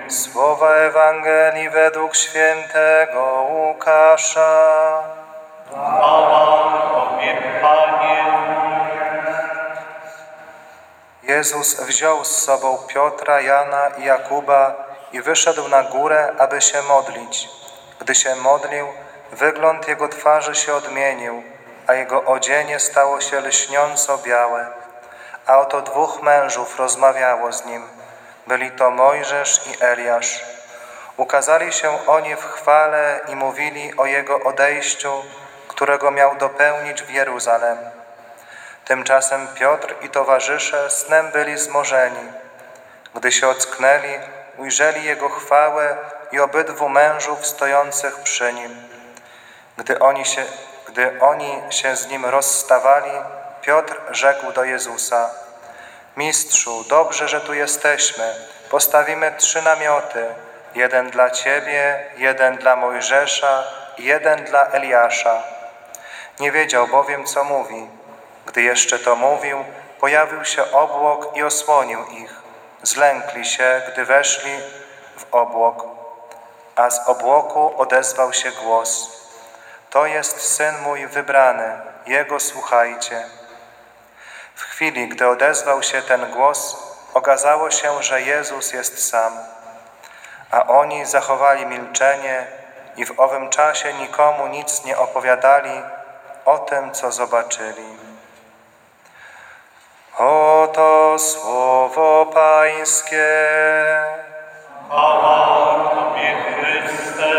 Słowa Ewangelii według świętego Łukasza. Chwała Tobie, Panie. Jezus wziął z sobą Piotra, Jana i Jakuba i wyszedł na górę, aby się modlić. Gdy się modlił, wygląd jego twarzy się odmienił, a jego odzienie stało się lśniąco białe. A oto dwóch mężów rozmawiało z nim. Byli to Mojżesz i Eliasz. Ukazali się oni w chwale i mówili o jego odejściu, którego miał dopełnić w Jeruzalem. Tymczasem Piotr i towarzysze snem byli zmorzeni. Gdy się ocknęli, ujrzeli jego chwałę i obydwu mężów stojących przy nim. Gdy oni się z nim rozstawali, Piotr rzekł do Jezusa: Mistrzu, dobrze, że tu jesteśmy. Postawimy 3 namioty, jeden dla Ciebie, jeden dla Mojżesza i jeden dla Eliasza. Nie wiedział bowiem, co mówi. Gdy jeszcze to mówił, pojawił się obłok i osłonił ich. Zlękli się, gdy weszli w obłok, a z obłoku odezwał się głos: To jest Syn mój wybrany, Jego słuchajcie. W chwili, gdy odezwał się ten głos, okazało się, że Jezus jest sam. A oni zachowali milczenie i w owym czasie nikomu nic nie opowiadali o tym, co zobaczyli. Oto słowo Pańskie. Chwała Tobie, Chryste.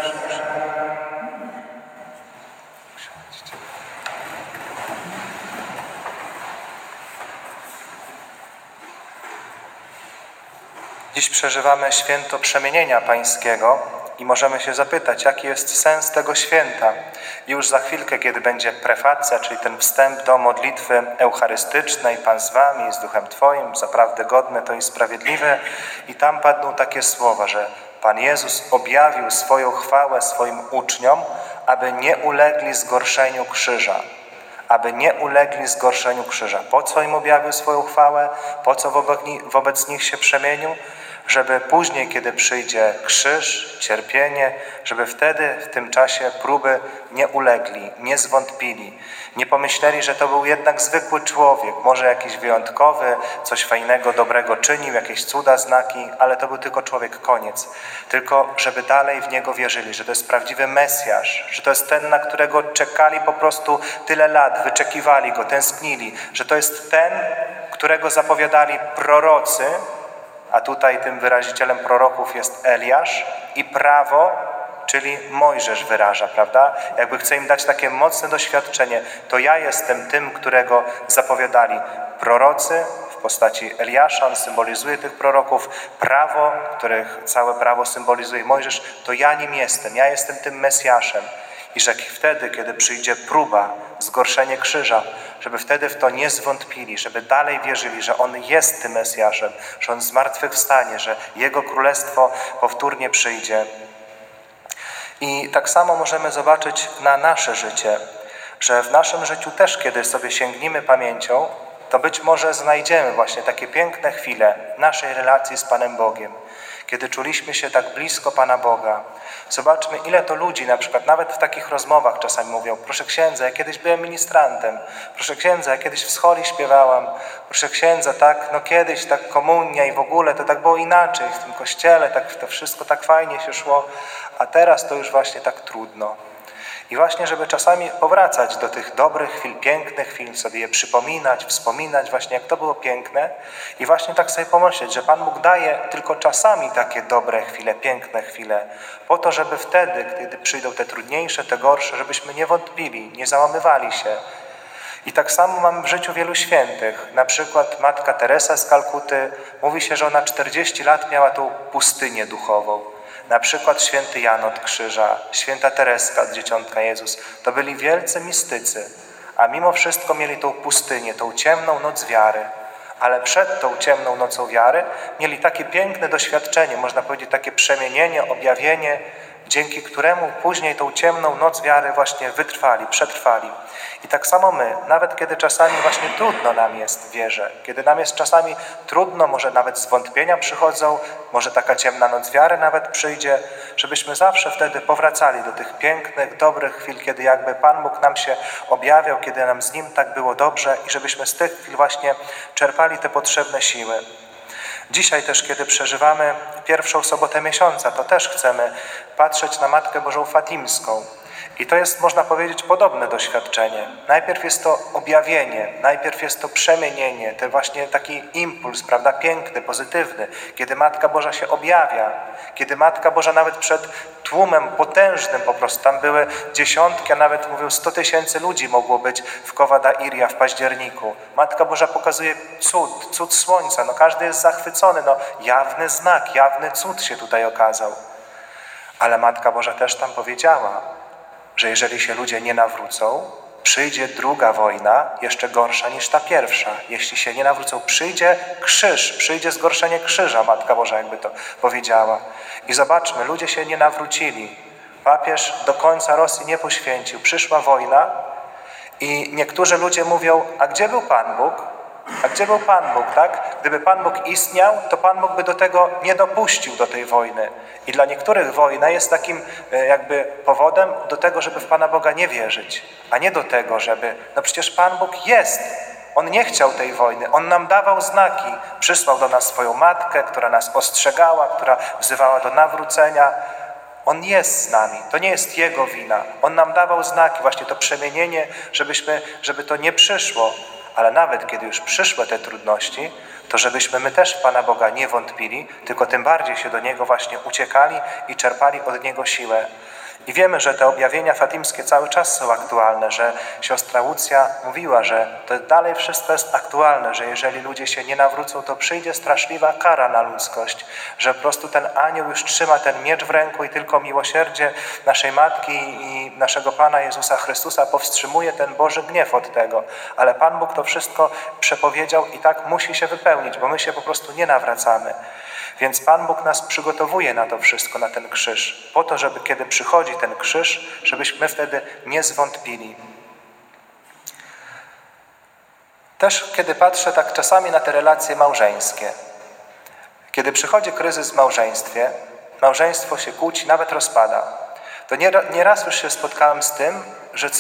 Dziś przeżywamy święto Przemienienia Pańskiego i możemy się zapytać, jaki jest sens tego święta. I już za chwilkę, kiedy będzie prefacja, czyli ten wstęp do modlitwy eucharystycznej, Pan z wami, z Duchem Twoim, zaprawdę godny to i sprawiedliwy. I tam padną takie słowa, że Pan Jezus objawił swoją chwałę swoim uczniom, aby nie ulegli zgorszeniu krzyża. Aby nie ulegli zgorszeniu krzyża. Po co im objawił swoją chwałę? Po co wobec nich się przemienił? Żeby później, kiedy przyjdzie krzyż, cierpienie, żeby wtedy, w tym czasie próby nie ulegli, nie zwątpili, nie pomyśleli, że to był jednak zwykły człowiek, może jakiś wyjątkowy, coś fajnego, dobrego czynił, jakieś cuda, znaki, ale to był tylko człowiek, koniec. Tylko żeby dalej w Niego wierzyli, że to jest prawdziwy Mesjasz, że to jest ten, na którego czekali po prostu tyle lat, wyczekiwali Go, tęsknili, że to jest ten, którego zapowiadali prorocy, a tutaj tym wyrazicielem proroków jest Eliasz i prawo, czyli Mojżesz wyraża, prawda? Jakby chce im dać takie mocne doświadczenie, to ja jestem tym, którego zapowiadali prorocy w postaci Eliasza, on symbolizuje tych proroków, prawo, których całe prawo symbolizuje Mojżesz, to ja nim jestem, ja jestem tym Mesjaszem. I że wtedy, kiedy przyjdzie próba, zgorszenie krzyża, żeby wtedy w to nie zwątpili, żeby dalej wierzyli, że On jest tym Mesjaszem, że On zmartwychwstanie, że Jego Królestwo powtórnie przyjdzie. I tak samo możemy zobaczyć na nasze życie, że w naszym życiu też, kiedy sobie sięgniemy pamięcią, to być może znajdziemy właśnie takie piękne chwile naszej relacji z Panem Bogiem, kiedy czuliśmy się tak blisko Pana Boga. Zobaczmy, ile to ludzi, na przykład nawet w takich rozmowach czasami mówią: proszę księdza, ja kiedyś byłem ministrantem, proszę księdza, ja kiedyś w scholi śpiewałam, proszę księdza, tak, no kiedyś tak komunia i w ogóle to tak było inaczej w tym kościele, tak to wszystko tak fajnie się szło, a teraz to już właśnie tak trudno. I właśnie, żeby czasami powracać do tych dobrych chwil, pięknych chwil, sobie je przypominać, wspominać właśnie, jak to było piękne i właśnie tak sobie pomyśleć, że Pan Bóg daje tylko czasami takie dobre chwile, piękne chwile, po to, żeby wtedy, kiedy przyjdą te trudniejsze, te gorsze, żebyśmy nie wątpili, nie załamywali się. I tak samo mamy w życiu wielu świętych. Na przykład Matka Teresa z Kalkuty, mówi się, że ona 40 lat miała tą pustynię duchową. Na przykład święty Jan od Krzyża, święta Tereska od Dzieciątka Jezus. To byli wielcy mistycy, a mimo wszystko mieli tą pustynię, tą ciemną noc wiary. Ale przed tą ciemną nocą wiary mieli takie piękne doświadczenie, można powiedzieć takie przemienienie, objawienie dzięki któremu później tą ciemną noc wiary właśnie wytrwali, przetrwali. I tak samo my, nawet kiedy czasami właśnie trudno nam jest w wierze, kiedy nam jest czasami trudno, może nawet zwątpienia przychodzą, może taka ciemna noc wiary nawet przyjdzie, żebyśmy zawsze wtedy powracali do tych pięknych, dobrych chwil, kiedy jakby Pan Bóg nam się objawiał, kiedy nam z Nim tak było dobrze i żebyśmy z tych chwil właśnie czerpali te potrzebne siły. Dzisiaj też, kiedy przeżywamy pierwszą sobotę miesiąca, to też chcemy patrzeć na Matkę Bożą Fatimską. I to jest, można powiedzieć, podobne doświadczenie. Najpierw jest to objawienie, najpierw jest to przemienienie, to właśnie taki impuls, prawda, piękny, pozytywny, kiedy Matka Boża się objawia, kiedy Matka Boża nawet przed tłumem potężnym po prostu, tam były dziesiątki, a nawet mówią 100 000 ludzi mogło być w Cova Iria w październiku. Matka Boża pokazuje cud słońca, no każdy jest zachwycony, no jawny znak, jawny cud się tutaj okazał. Ale Matka Boża też tam powiedziała, że jeżeli się ludzie nie nawrócą, przyjdzie druga wojna, jeszcze gorsza niż ta pierwsza. Jeśli się nie nawrócą, przyjdzie krzyż, przyjdzie zgorszenie krzyża, Matka Boża jakby to powiedziała. I zobaczmy, ludzie się nie nawrócili. Papież do końca Rosji nie poświęcił. Przyszła wojna i niektórzy ludzie mówią, a gdzie był Pan Bóg? A gdzie był Pan Bóg, tak? Gdyby Pan Bóg istniał, to Pan Bóg by do tego nie dopuścił, do tej wojny. I dla niektórych wojna jest takim jakby powodem do tego, żeby w Pana Boga nie wierzyć, a nie do tego, żeby... No przecież Pan Bóg jest. On nie chciał tej wojny. On nam dawał znaki. Przysłał do nas swoją Matkę, która nas ostrzegała, która wzywała do nawrócenia. On jest z nami. To nie jest Jego wina. On nam dawał znaki, właśnie to przemienienie, żeby to nie przyszło. Ale nawet kiedy już przyszły te trudności, to żebyśmy my też w Pana Boga nie wątpili, tylko tym bardziej się do Niego właśnie uciekali i czerpali od Niego siłę. I wiemy, że te objawienia fatimskie cały czas są aktualne, że siostra Łucja mówiła, że to dalej wszystko jest aktualne, że jeżeli ludzie się nie nawrócą, to przyjdzie straszliwa kara na ludzkość, że po prostu ten anioł już trzyma ten miecz w ręku i tylko miłosierdzie naszej Matki i naszego Pana Jezusa Chrystusa powstrzymuje ten Boży gniew od tego. Ale Pan Bóg to wszystko przepowiedział i tak musi się wypełnić, bo my się po prostu nie nawracamy. Więc Pan Bóg nas przygotowuje na to wszystko, na ten krzyż, po to, żeby kiedy przychodzi ten krzyż, żebyśmy wtedy nie zwątpili. Też kiedy patrzę tak czasami na te relacje małżeńskie, kiedy przychodzi kryzys w małżeństwie, małżeństwo się kłóci, nawet rozpada, to nieraz już się spotkałem z tym, że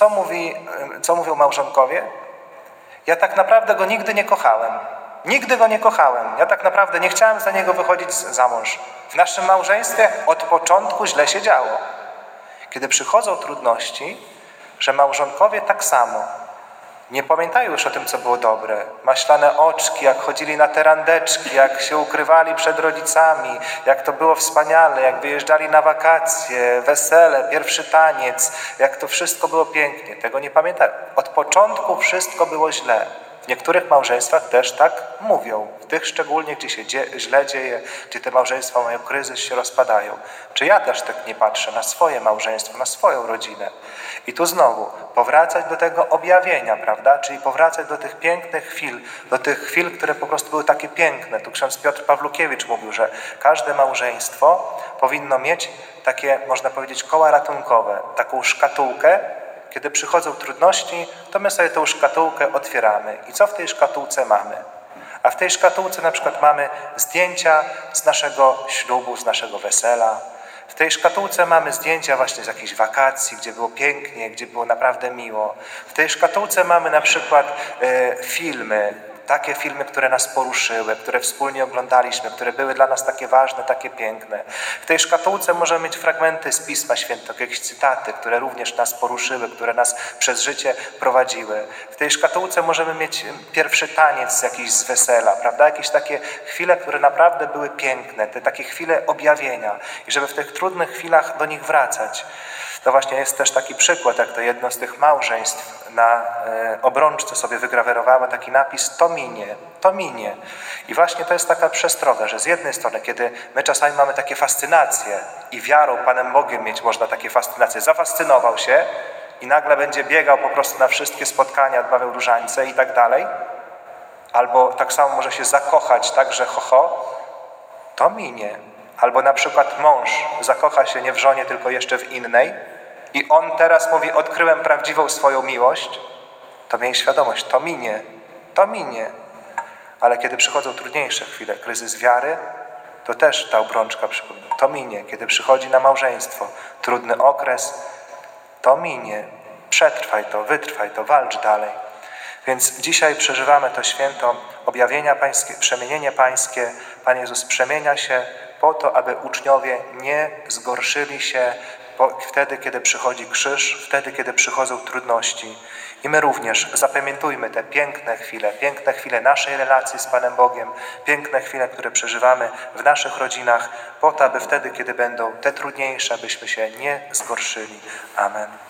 co mówią małżonkowie? Ja tak naprawdę go nigdy nie kochałem. Nigdy go nie kochałem. Ja tak naprawdę nie chciałem za niego wychodzić za mąż. W naszym małżeństwie od początku źle się działo. Kiedy przychodzą trudności, że małżonkowie tak samo nie pamiętają już o tym, co było dobre. Maślane oczki, jak chodzili na te randeczki, jak się ukrywali przed rodzicami, jak to było wspaniale, jak wyjeżdżali na wakacje, wesele, pierwszy taniec, jak to wszystko było pięknie. Tego nie pamiętają. Od początku wszystko było źle. W niektórych małżeństwach też tak mówią. W tych szczególnie, gdzie się źle dzieje, gdzie te małżeństwa mają kryzys, się rozpadają. Czy ja też tak nie patrzę na swoje małżeństwo, na swoją rodzinę? I tu znowu powracać do tego objawienia, prawda? Czyli powracać do tych pięknych chwil, do tych chwil, które po prostu były takie piękne. Tu ksiądz Piotr Pawlukiewicz mówił, że każde małżeństwo powinno mieć takie, można powiedzieć, koła ratunkowe, taką szkatułkę. Kiedy przychodzą trudności, to my sobie tą szkatułkę otwieramy. I co w tej szkatułce mamy? A w tej szkatułce na przykład mamy zdjęcia z naszego ślubu, z naszego wesela. W tej szkatułce mamy zdjęcia właśnie z jakichś wakacji, gdzie było pięknie, gdzie było naprawdę miło. W tej szkatułce mamy na przykład filmy, takie filmy, które nas poruszyły, które wspólnie oglądaliśmy, które były dla nas takie ważne, takie piękne. W tej szkatułce możemy mieć fragmenty z Pisma Świętego, jakieś cytaty, które również nas poruszyły, które nas przez życie prowadziły. W tej szkatułce możemy mieć pierwszy taniec jakiś z wesela, prawda? Jakieś takie chwile, które naprawdę były piękne, te takie chwile objawienia. I żeby w tych trudnych chwilach do nich wracać. To właśnie jest też taki przykład, jak to jedno z tych małżeństw na obrączce sobie wygrawerowało taki napis to minie, to minie. I właśnie to jest taka przestroga, że z jednej strony, kiedy my czasami mamy takie fascynacje i wiarą Panem Bogiem mieć można takie fascynacje, zafascynował się i nagle będzie biegał po prostu na wszystkie spotkania, odmawiał różańce i tak dalej, albo tak samo może się zakochać tak, że ho, to minie. Albo na przykład mąż zakocha się nie w żonie, tylko jeszcze w innej i on teraz mówi, odkryłem prawdziwą swoją miłość, to miej świadomość, to minie. Ale kiedy przychodzą trudniejsze chwile, kryzys wiary, to też ta obrączka przypomina. To minie. Kiedy przychodzi na małżeństwo trudny okres, to minie. Przetrwaj to, wytrwaj to, walcz dalej. Więc dzisiaj przeżywamy to święto objawienia Pańskie, przemienienie Pańskie. Pan Jezus przemienia się po to, aby uczniowie nie zgorszyli się wtedy, kiedy przychodzi krzyż, wtedy, kiedy przychodzą trudności. I my również zapamiętujmy te piękne chwile naszej relacji z Panem Bogiem, piękne chwile, które przeżywamy w naszych rodzinach, po to, aby wtedy, kiedy będą te trudniejsze, abyśmy się nie zgorszyli. Amen.